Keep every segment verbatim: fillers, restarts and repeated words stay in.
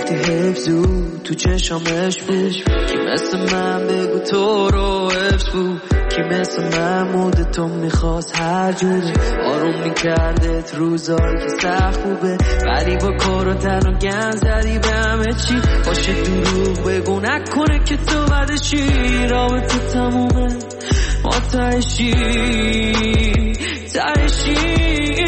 گفتی حفظو تو چشامش بود کی مثل من بگو تو رو حفظ بود کی مثل محمود تو میخواست هر جوره آروم میکردت روزایی که سخت خوبه ولی با کار و تن و گن زدی به همه چی باشه دروغ بگو نکنه که تو بعدشی رابطه تمومه ما تهشی تهشی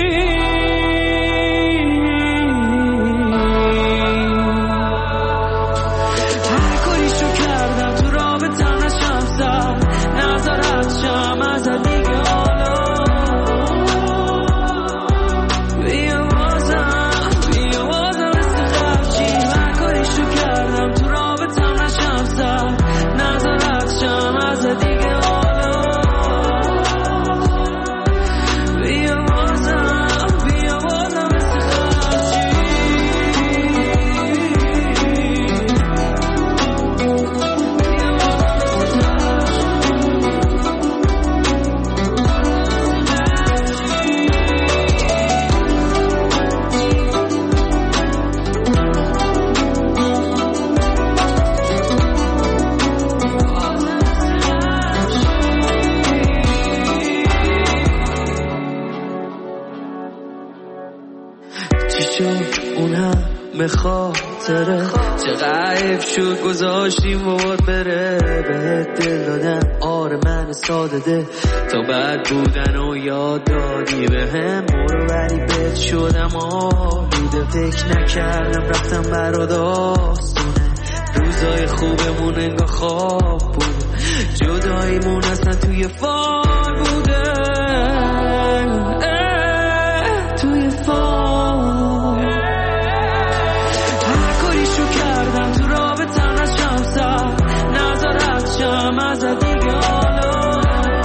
خاطره چقدر حیف شد گذاشتیم و باد بره بهت دل دادم آره من ساده ده تا بعد بودن و یاد دادی به هم برو ولی بهت شدم آلوده فکر نکردم رفتم برا داستونه روزای خوبمون انگاه خواب بود جداییمون اصلا توی فال بوده توی فال شم از دیگه حالا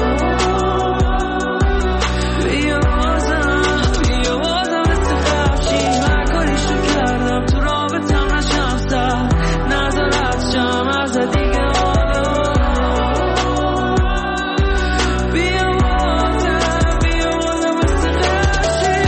بیا بازم بیا بازم مثل خفشی هر کاریشو کردم تو رابطم نشم سر نظرت شم از دیگه حالا بیا بازم بیا بازم مثل خفشی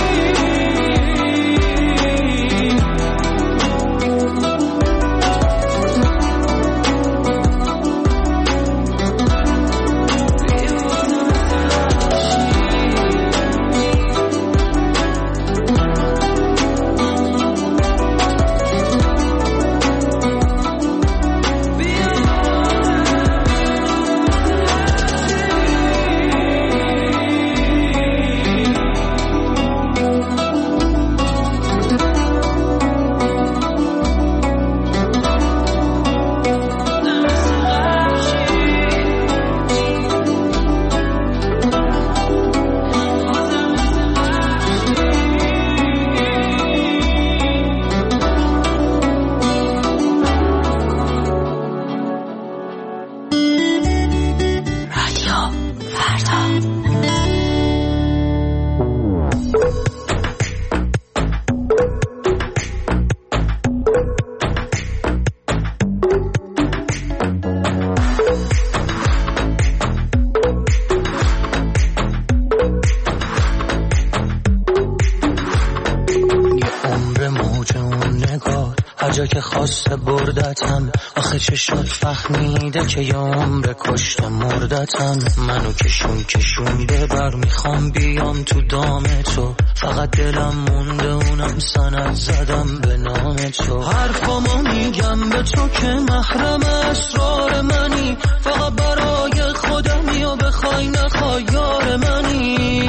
بردتم آخه چه شد فهمیده که یه عمر کشته مردتم منو کشون کشون ببر میخوام بیام تو دام تو فقط دلم مونده اونم سند زدم به نام تو حرفامو میگم به تو که محرم اسرار منی فقط برای خودمی و بخوای نخوای یار منی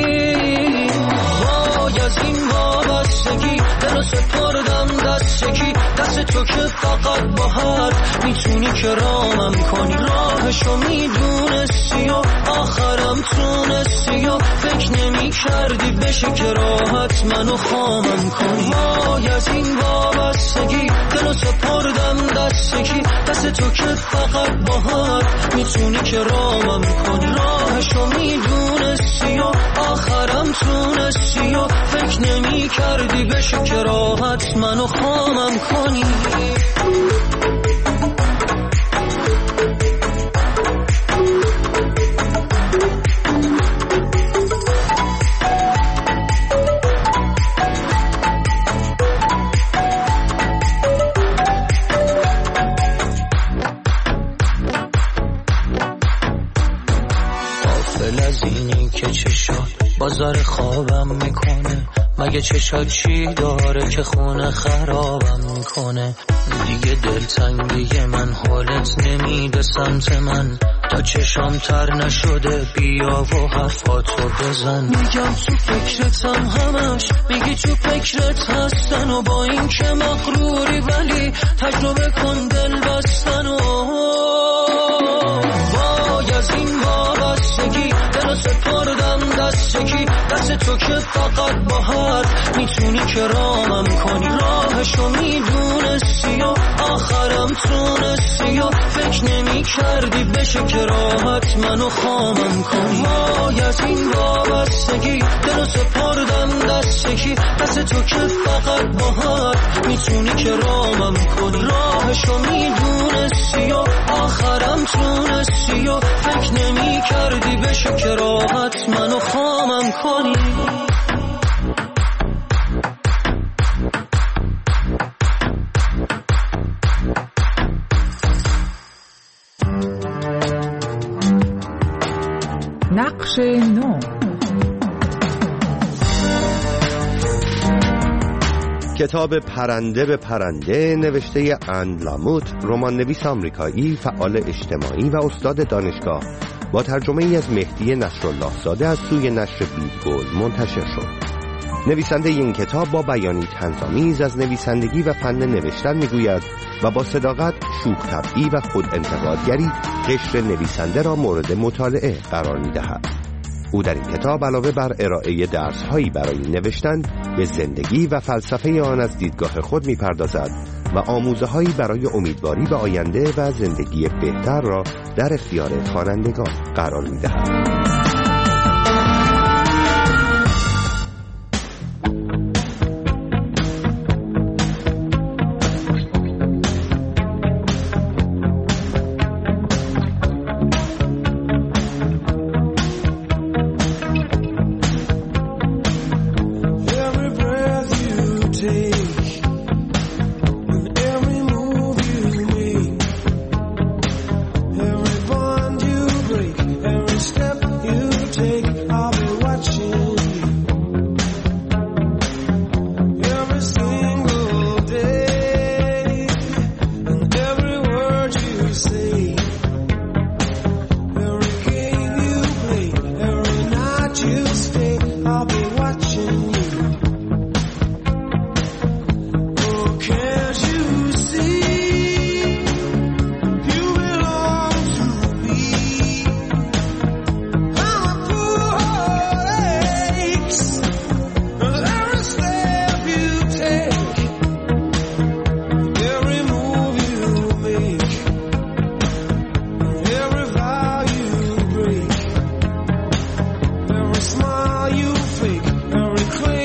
وای از این وابستگی دلو سپردم دستگی دست تو که فقط باهات میتونی که رامم کنی راهشو میدونستی و آخرم تونستی و فکر نمی کردی بشه که راحت منو خامم کنی وای از این وابستگی دلو سپردم دستگی دست تو که فقط باهات میتونی که رامم کنی راهشو میدونستی و آخرم تونستی و فکر نمی کردی بشه که راحت منو خامم کنی ذره خوابم میکنه. مگه چشات چی داره که خونه خرابم میکنه؟ دیگه دلتنگی من حالت نمیده سمت من، تا چشام تر نشده بیا و حرفاتو بزن. میگم تو فکرتم همش، میگی تو فکرت هستن و با این که مغروری ولی تجربه کن دل بستن و وای از این وابستگی دلو سپردم دستگی دست تو که فقط با حرف میتونی که رامم کنی. راهشو میدونستی و آخرم تونستی و فکر نمی کردی بشه که راحت منو خامم کنی. وای از این وابستگی دلو سپردم دستگی دست تو که فقط با حرف میتونی که رامم کنی. راهشو میدونستی و آخرم تونستی و فکر نمی کردی بشه که راحت منو خامم کنی. نقش نو. کتاب پرنده به پرنده نوشته ان لاموت، رمان نویس آمریکایی، فعال اجتماعی و استاد دانشگاه، با ترجمه ای از مهدی نصرالله زاده از سوی نشر بیدگل منتشر شد. نویسنده این کتاب با بیانی طنزآمیز از نویسندگی و فن نوشتن میگوید و با صداقت، شوخ طبعی و خود انتقادگری قشر نویسنده را مورد مطالعه قرار میدهد. او در این کتاب علاوه بر ارائه درس‌هایی برای نوشتن، به زندگی و فلسفه آن از دیدگاه خود می‌پردازد و آموزه‌هایی برای امیدواری به آینده و زندگی بهتر را در اختیار خوانندگان قرار می‌دهد. Every smile you fake, every claim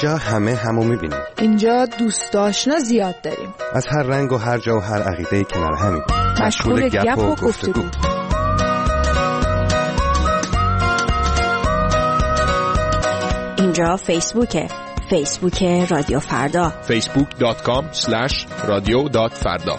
اینجا همه همو میبینیم. اینجا دوست آشنا زیاد داریم. از هر رنگ و هر جا و هر عقیده کنار همیم. مشغول گپ و گفتگو. اینجا فیسبوکه. فیسبوک رادیو فردا. فیسبوک دات کام اسلش رادیو دات فردا.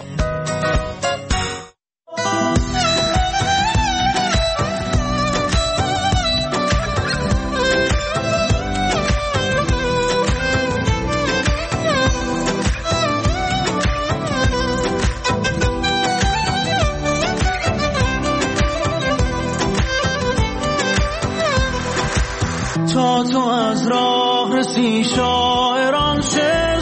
تا تو از راه رسی شاعران شعر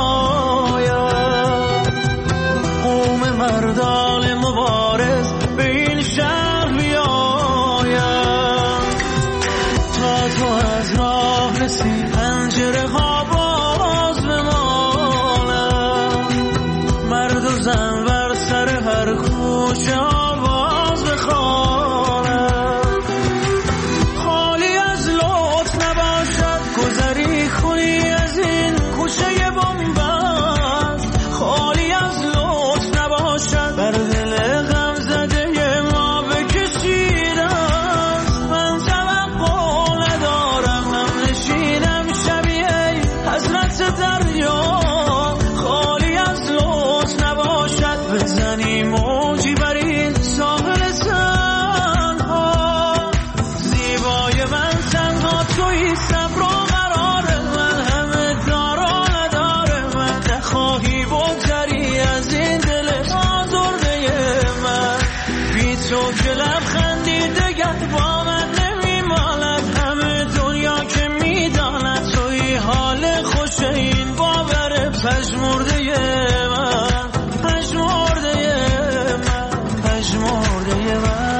سرایم، قوم مردان مبارز به این شهر بیایم. تا تو از راه رسی پنجره ها باز بمانم، مرد و زن بر سر هر کوچه آواز بخوانم. بزنی موجی بر این ساحل تنها، زیبای من تنها توی صبر و قرار من، همه دار و ندار من، نخواهی بگذری از این دل آزرده من. بی تو که لبخندی دگر با من نمیماند، همه دنیا که میداند توی حال خوش این باور پژمرده من، پژمرده من، پژمرده من.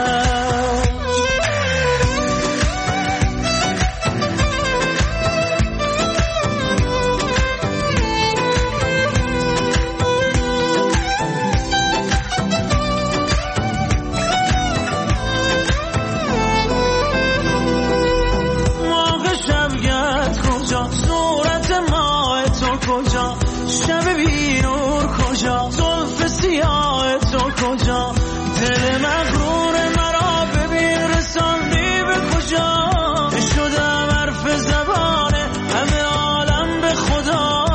ماه شبگرد کجا، صورت ماه تو کجا، شب بی نور کجا، زلف سیاه تو کجا، دل مغرور مرا ببین رساندی به کجا. شدم حرف زبان همه عالم به خدا،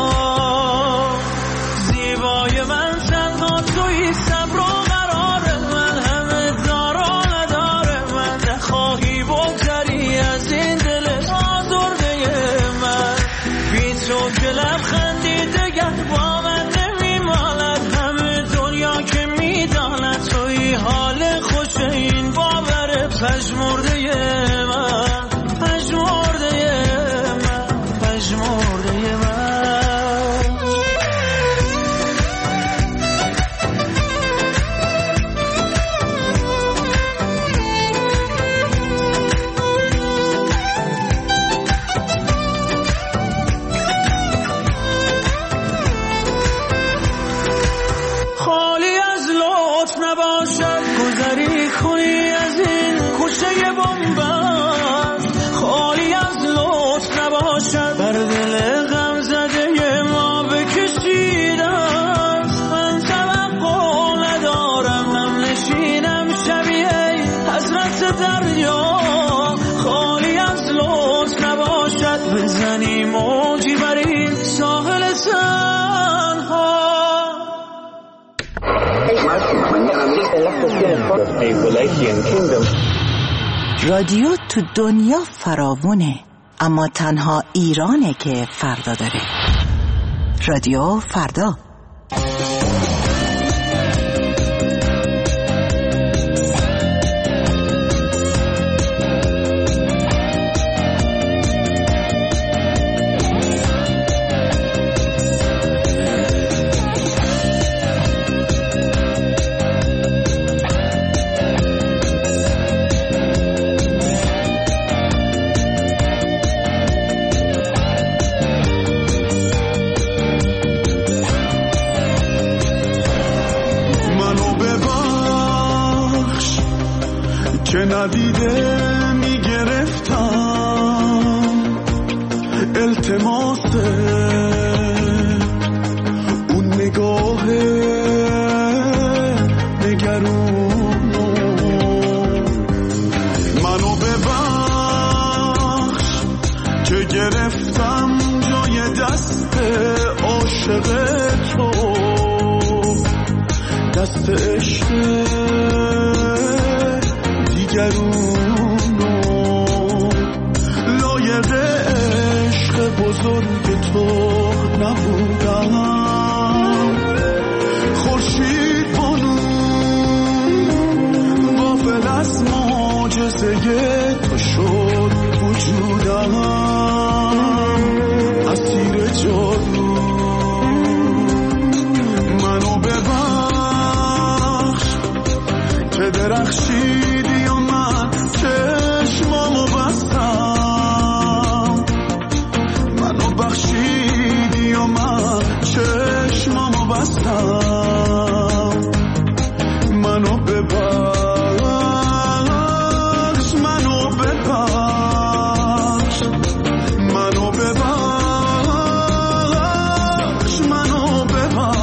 زیبای من تنها توی صبر و قرار من، همه دار و ندار من، نخواهی بگذری از این دل آزرده من. بی تو که لبخندی دگر با من نمیماند، همه دنیا که میداند توی حال خوش این باور پژمرده من، پژمرده من، پژمرده من. خالی از لطف نباشد گذری کنی از این کوچه بنبست، خالی از لطف نباشد بر دل غم زده ما بکشیده است. من توقع ندارم هم نشینم شبیه حضرت دریا، خالی از لطف نباشد بزنی موجی بر این ساحل تنها. رادیو تو دنیا فراوونه، اما تنها ایرانه که فردا داره. رادیو فردا. ندیده میگرفتم التماسه اون نگاه نگرونو منو ببخش که گرفتم جای دست عاشق تو دست عشق دیگرونو لایق عشق بزرگ تو نبودم خورشید بانو غافل از معجزه تو شد وجودم اسیر جادو منو ببخش که درخشیدی و من چشمامو بستم منو بخشیدی و من چشمامو بستم منو ببخش منو ببخش منو ببخش منو ببخش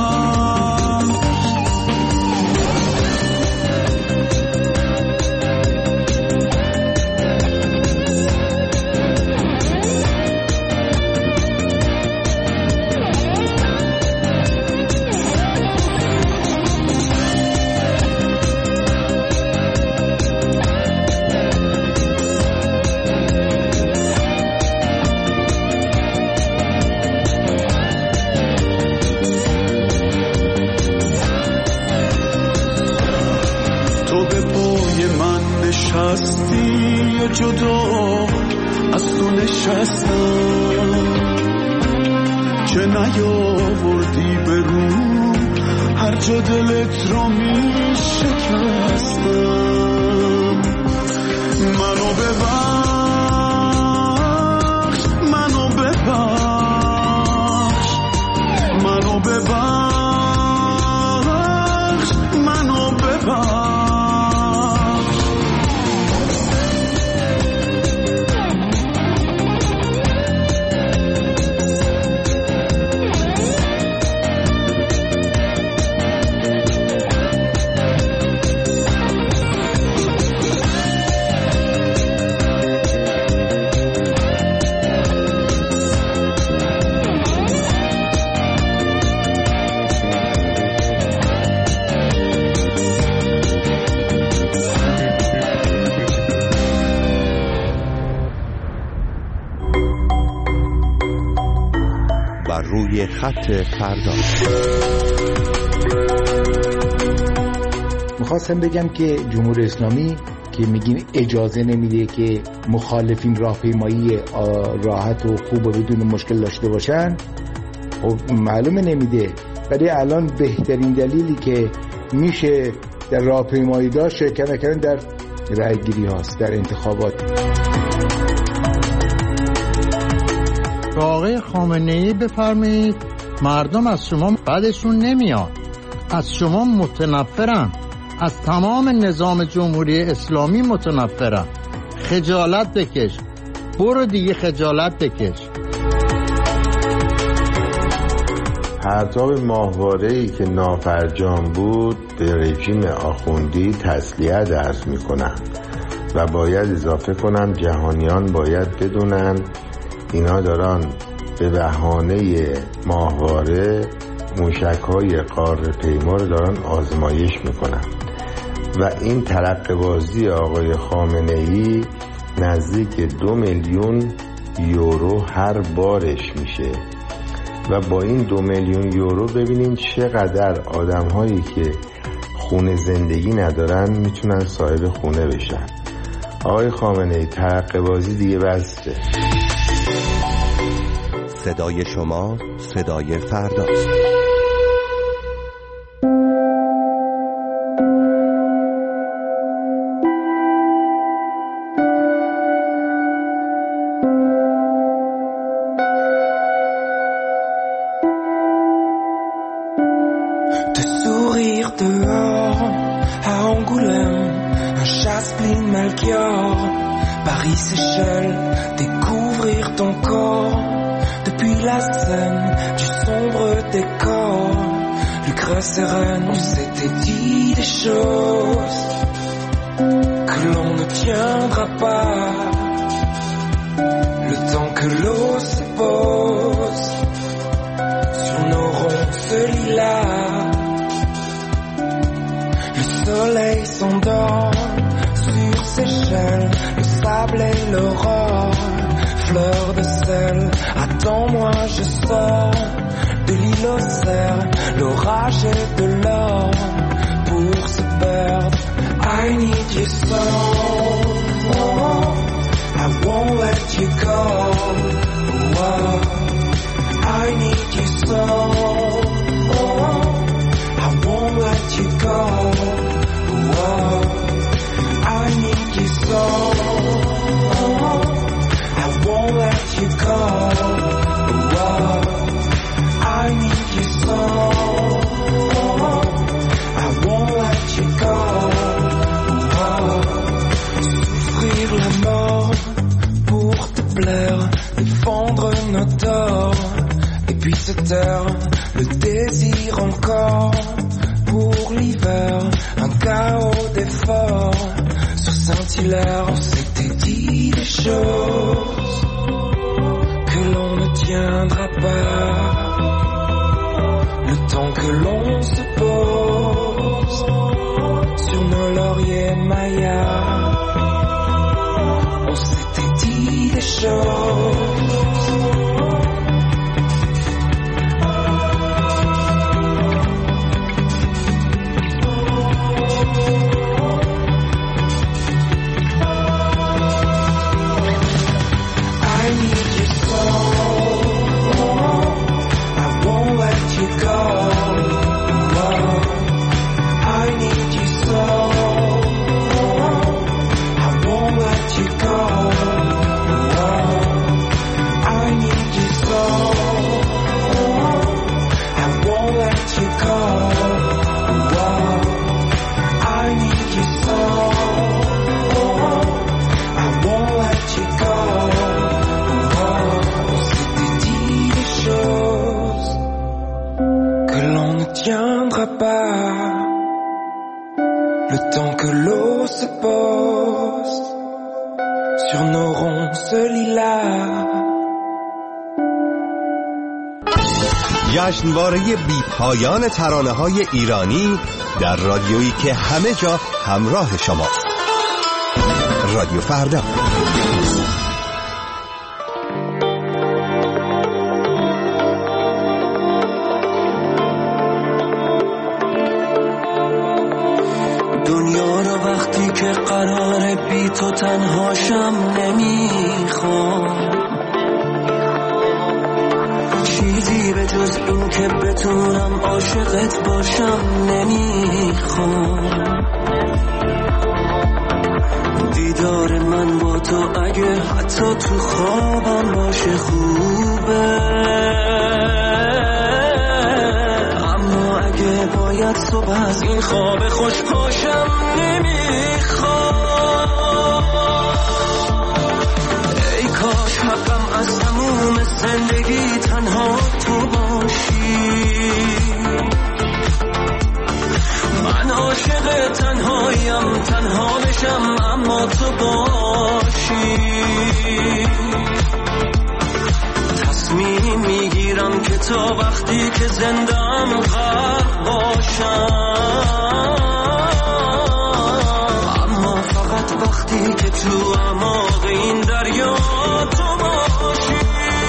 نشستی جدا از تو نشستم که نیاوردی به رو هر جا دلت رو می شکستم منو ببخش منو ببخش منو ببخش منو ببخش روی خط فردا. میخواستم بگم که جمهوری اسلامی که میگیم اجازه نمیده که مخالفین راهپیمایی راحت و خوب و بدون مشکل داشته باشن، خب معلومه نمیده، ولی الان بهترین دلیلی که میشه در راهپیمایی داشت شرکت نکردن در رای گیری هاست، در انتخابات. آقای خامنه‌ای بفرمایید مردم از شما بعدشون نمیاد، از شما متنفرن، از تمام نظام جمهوری اسلامی متنفرن. خجالت بکش، برو دیگه خجالت بکش. پرتاب ماهواره‌ای که نافرجام بود به رژیم آخوندی تسلیت عرض می‌کنم و باید اضافه کنم جهانیان باید بدونن اینا دارن به بهانه ماهواره موشک‌های قاره پیما رو دارن آزمایش میکنن و این ترقه‌بازی آقای خامنه‌ای نزدیک دو میلیون یورو هر بارش میشه و با این دو میلیون یورو ببینین چقدر آدم‌هایی که خونه زندگی ندارن میتونن صاحب خونه بشن. آقای خامنه‌ای ترقه‌بازی دیگه بسته. صدای شما صدای فرداست. Paris, Seychelles, découvrir ton corps, Depuis la scène du sombre décor, Lucrèce sereine s'était dit des choses que l'on ne tiendra pas. Le temps que l'eau se pose sur nos ronces lilas, le soleil s'endort sur ses chaînes, le sable et l'aurore, fleur de sel. Attends-moi, je sors de l'île aux cerfs, l'orage et de l'or pour se perdre. I need you so, oh, I won't let you go. Oh, I need you so, oh, I won't let you go. Oh, I need you so, oh, I won't let you go. Oh, I need you so, oh, I won't let you go. Souffrir la mort pour te plaire, défendre nos torts, et puis se taire, le désir encore pour l'hiver, un chaos d'efforts. Sur Saint-Hilaire, on s'était dit des choses que l'on ne tiendra pas. Le temps que l'on se pose sur nos lauriers mayas, on s'était dit des choses. Le temps que l'eau se pose sur nos ronces lilas. جشنواره بی پایان ترانه‌های ایرانی در رادیویی که همه جا همراه شماست. رادیو فردا. دنیا رو وقتی که قراره بی تو تنهاشم نمیخوام، چیزی به جز این که بتونم عاشقت باشم نمیخوام. دیدار من با تو اگه حتی تو خوابم باشه خوبه، اما اگه باید صبح از این خواب خوش پاشم نمیخوام. ای کاش حقم از تموم زندگی تنها تو باشی، من عاشق تنهاییم، تنها بشم اما تو باشی. تصمیم میگیرم که تا وقتی که زندم غرق باشم، اما فقط وقتی که تو اعماق این دریا تو باشی.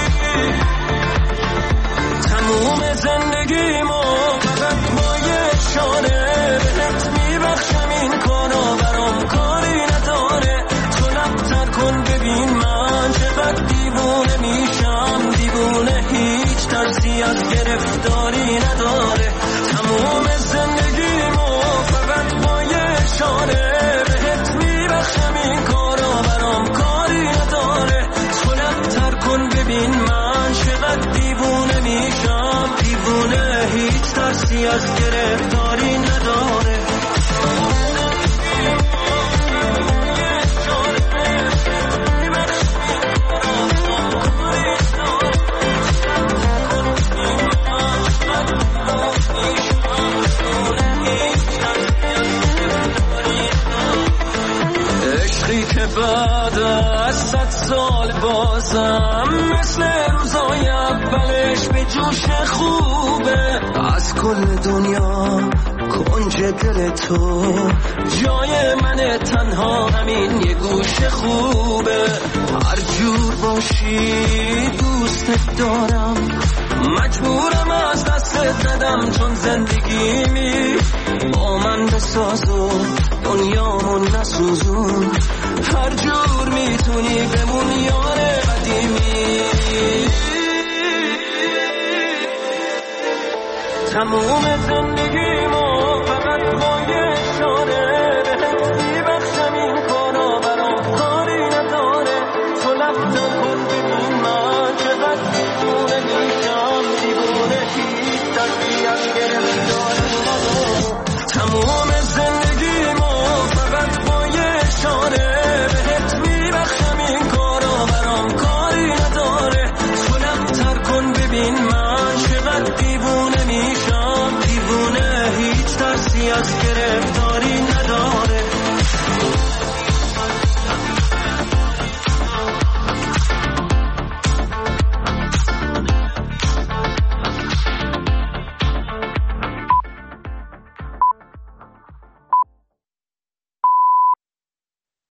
تموم زندگیمو فقط با یه اشاره بهت میبخشم، این کارا برام کاری نداره. تو لبتر کن ببین من چقدر دیوونه میشم، دیوونه هیچ ترسی از گرفتاری نداره. تموم زندگیمو بعد از صد سال بازم مثل روزای اولش به جوش خوبه. از کل دنیا کنج دل تو جای من تنها همین یه گوش خوبه. هر جور باشی دوستت دارم، مجبورم از دستت ندم چون زندگیمی با من بساز و دنیامون نسوزون. هر جور میتونی بمون یار قدیمی. تموم زندگیمو فقط با یه اشاره